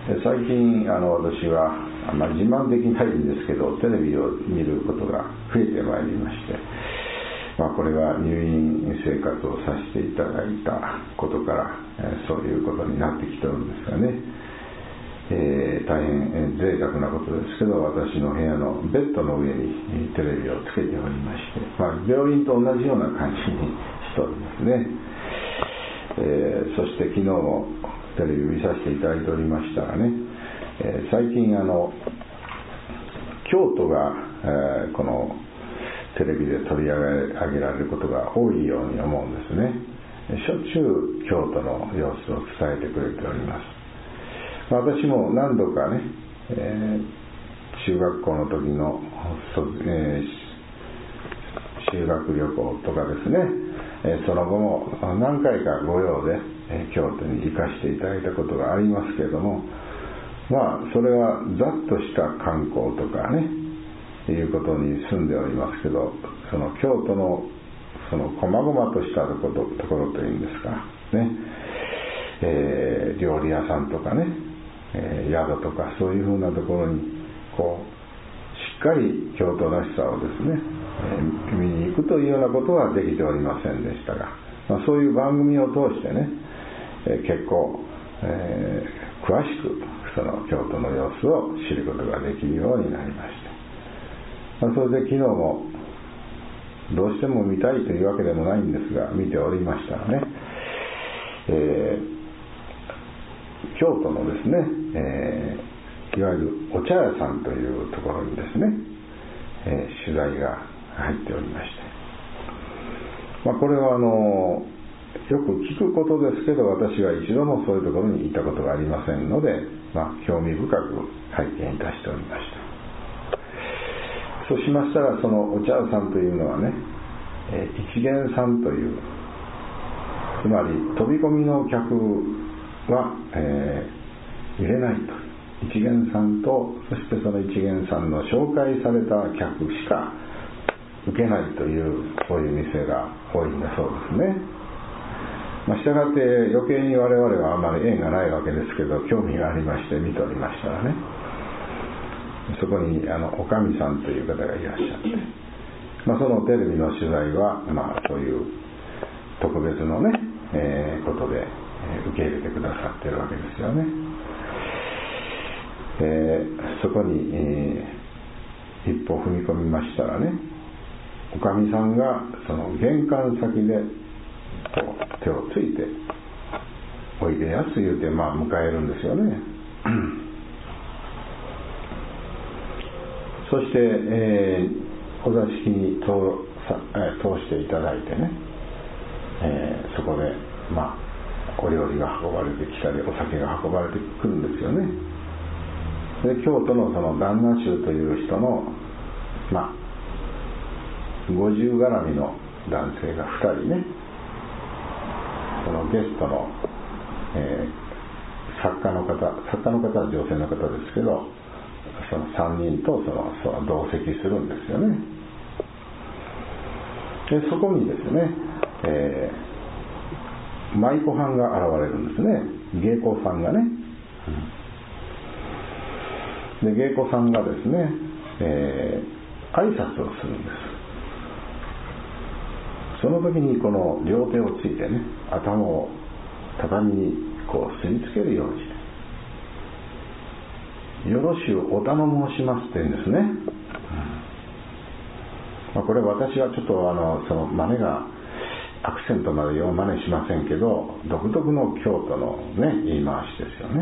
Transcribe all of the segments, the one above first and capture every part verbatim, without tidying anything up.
最近あの私はあまり自慢できないんですけど、テレビを見ることが増えてまいりまして、まあ、これが入院生活をさせていただいたことから、えー、そういうことになってきておるんですがね、えー、大変贅沢なことですけど、私の部屋のベッドの上にテレビをつけておりまして、まあ、病院と同じような感じにしておりますね。えー、そして昨日もテレビ見させていただいておりましたがね、えー、最近あの京都が、えー、このテレビで取り上げられることが多いように思うんですね。しょっちゅう京都の様子を伝えてくれております。私も何度かね、えー、中学校の時の、えー、修学旅行とかですね、えー、その後も何回か御用で、えー、京都に行かせていただいたことがありますけれども、まあそれはざっとした観光とかねいうことに住んでおりますけど、その京都のその細々としたところ、ところというんですかね、えー、料理屋さんとかね、えー、宿とかそういうふうなところにこうしっかり京都らしさをですね、えー、見に行くというようなことはできておりませんでしたが、まあ、そういう番組を通してね、えー、結構、えー、詳しくその京都の様子を知ることができるようになりました。まあ、それで昨日もどうしても見たいというわけでもないんですが見ておりましたらね、えー、京都のですね、えー、いわゆるお茶屋さんというところにですね、えー、取材が入っておりまして、まあ、これはあのよく聞くことですけど、私は一度もそういうところに行ったことがありませんので、まあ、興味深く拝見いたしておりました。そうしましたら、そのお茶屋さんというのはね、えー、一元さんという、つまり飛び込みの客は、えー、入れないと。一元さんと、そしてその一元さんの紹介された客しか受けないという、そういう店が多いんだそうですね。まあ、したがって余計に我々はあまり縁がないわけですけど、興味がありまして見ておりましたらね、そこにあのおかみさんという方がいらっしゃって、まあ、そのテレビの取材は、まあ、そういう特別のね、えー、ことで、えー、受け入れてくださっているわけですよね。えー、そこに、えー、一歩踏み込みましたらね、おかみさんがその玄関先でこう手をついておいでやす言うて、まあ、迎えるんですよね。そして、えー、お座敷に 通, さ、えー、通していただいてね、えー、そこで、まあ、お料理が運ばれてきたりお酒が運ばれてくるんですよね。で京都のその旦那衆という人の、まあ、五十絡みの男性がふたりね、そのゲストの、えー、作家の方作家の方は女性の方ですけど、そのさんにんとそのその同席するんですよね。でそこにですね、えー、舞妓はんが現れるんですね。芸妓さんがね、で芸妓さんがですね、えー、挨拶をするんです。その時にこの両手をついてね、頭を畳にこうすりつけるようにして、よろしゅうお頼申しますって言うんですね。うん、まあ、これ私はちょっとあのその真似がアクセントまでよう真似しませんけど、独特の京都のね言い回しですよね。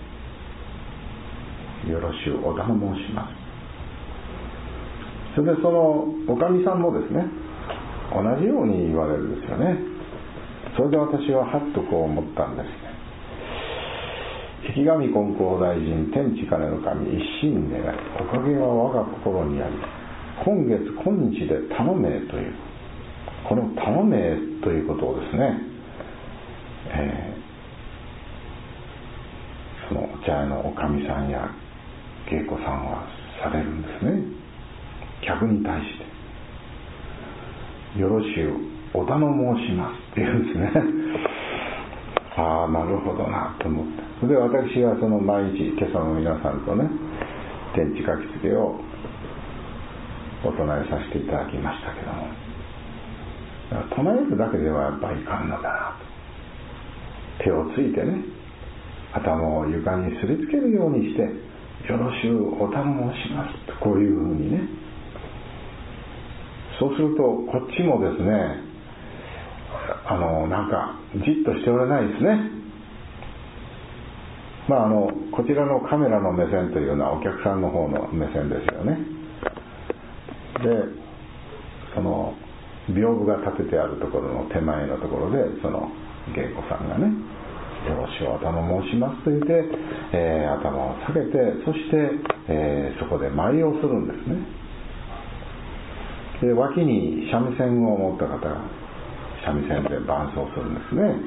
よろしゅうお頼申します。それでそのおかみさんもですね、同じように言われるんですよね。それで私ははっとこう思ったんですね。引上金光大臣天地金の神一心願い、おかげは我が心にあり、今月今日で頼めという、この頼めということをですね、えー、そのお茶屋のおかみさんや芸妓さんはされるんですね。客に対してよろしゅうお頼申しますっていうんですね。 ああなるほどなと思って、で私はその毎日今朝の皆さんとね天地書きつけをお唱えさせていただきましたけども、唱えるだけではやっぱりいかんのだなと、手をついてね頭を床にすりつけるようにしてよろしゅうお頼申しますと、こういうふうにね、そうするとこっちもですね、あのなんかじっとしておれないですね。まああのこちらのカメラの目線というのはお客さんの方の目線ですよね。でその屏風が立ててあるところの手前のところでその芸妓さんがね、よろしゅうお頼申しますと言って、えー、頭を下げて、そして、えー、そこで舞をするんですね。で脇に三味線を持った方が三味線で伴奏するんですね。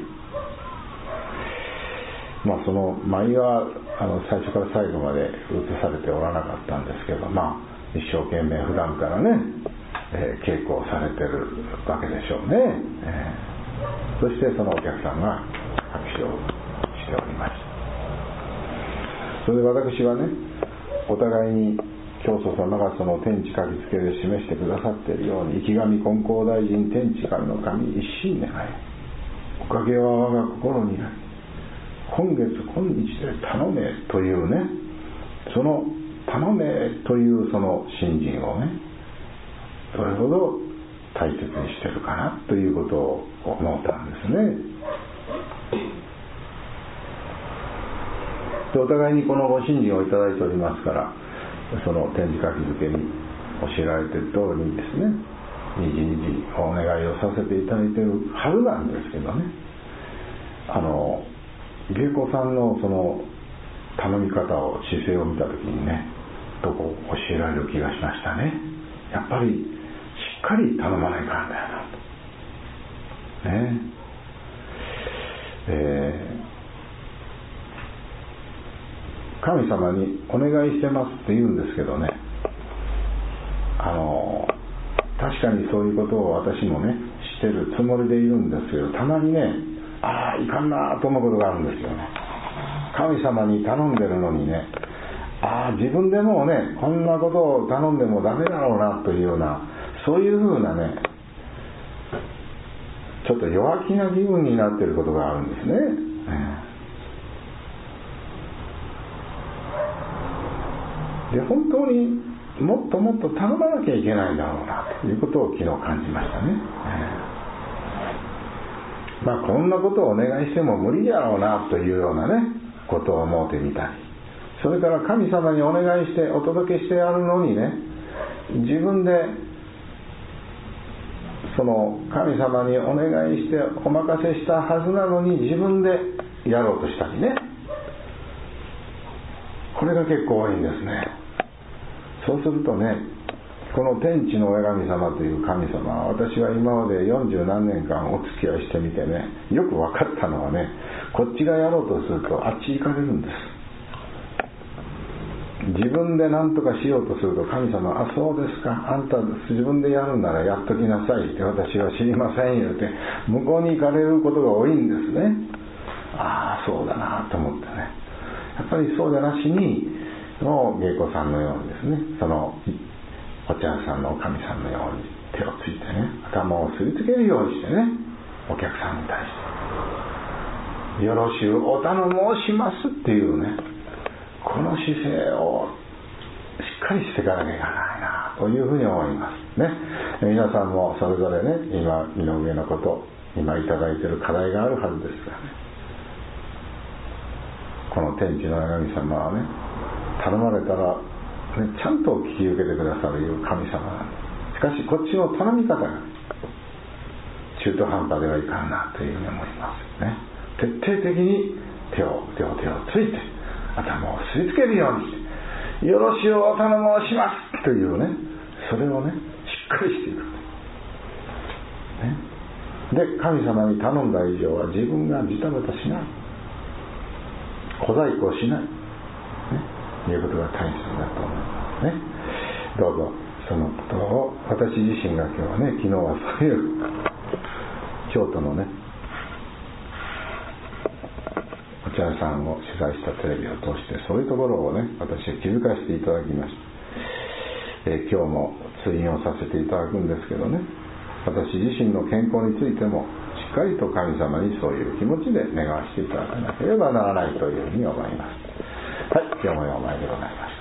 まあその舞はあの最初から最後まで映されておらなかったんですけど、まあ一生懸命普段からね、えー、稽古をされてるわけでしょうね、えー、そしてそのお客さんが拍手をしておりました。それで私はね、お互いに教祖様がその天地書きつけで示してくださっているように、池上金光大臣天地神の神一心願い、おかげは我が心にあり、今月今日で頼めというね、その頼めというその信心をね、どれほど大切にしてるかなということを思ったんですね。でお互いにこのご信心をいただいておりますから、その天地書き付けに教えられている通りにですね、にじにじお願いをさせていただいているはずなんですけどね、あの芸妓さんのその頼み方を姿勢を見たときにね、どこ教えられる気がしましたね。やっぱりしっかり頼まないかんだよなとね。えー神様にお願いしてますって言うんですけどね、あの確かにそういうことを私もねしてるつもりでいるんですけど、たまにね、ああいかんなと思うことがあるんですよね。神様に頼んでるのにね、ああ自分でもねこんなことを頼んでもダメだろうなというような、そういうふうなねちょっと弱気な気分になっていることがあるんですね。で本当にもっともっと頼まなきゃいけないんだろうなということを昨日感じましたね。まあこんなことをお願いしても無理やろうなというようなねことを思ってみたり、それから神様にお願いしてお届けしてやるのにね、自分でその神様にお願いしてお任せしたはずなのに自分でやろうとしたりね、これが結構多いんですね。そうするとね、この天地の女神様という神様は、私は今まで四十何年間お付き合いしてみてね、よく分かったのはね、こっちがやろうとするとあっち行かれるんです。自分で何とかしようとすると神様、あ、そうですか、あんた自分でやるんならやっときなさいって、私は知りませんよって向こうに行かれることが多いんですね。ああそうだなと思ってね、やっぱりそうでなしにの芸妓さんのようにですね、そのお茶屋さんのおかみさんのように手をついてね、頭をすりつけるようにしてね、お客さんに対してよろしゅうお頼申しますっていうね、この姿勢をしっかりしていかなきゃいけないなというふうに思いますね。皆さんもそれぞれね、今身の上のこと、今いただいている課題があるはずですからね、この天地の女神様はね、頼まれたら、ね、ちゃんと聞き受けてくださるいう神様なんです。しかしこっちの頼み方が中途半端ではいかんなというふうに思いますね。徹底的に手を両手をついて頭をすりつけるようにして、よろしゅうお頼申しますというね、それをねしっかりしていく、ね、で神様に頼んだ以上は自分がジタバタしない、小細工をしない、ね、いうことが大切だと思いますね。どうぞそのことを、私自身が今日はね、昨日はそういう京都のね皆さんを取材したテレビを通して、そういうところをね、私は気づかせていただきました。えー、今日も通院をさせていただくんですけどね、私自身の健康についてもしっかりと神様にそういう気持ちで願わせていただかなければならないというふうに思います。はい、今日もお前でございます。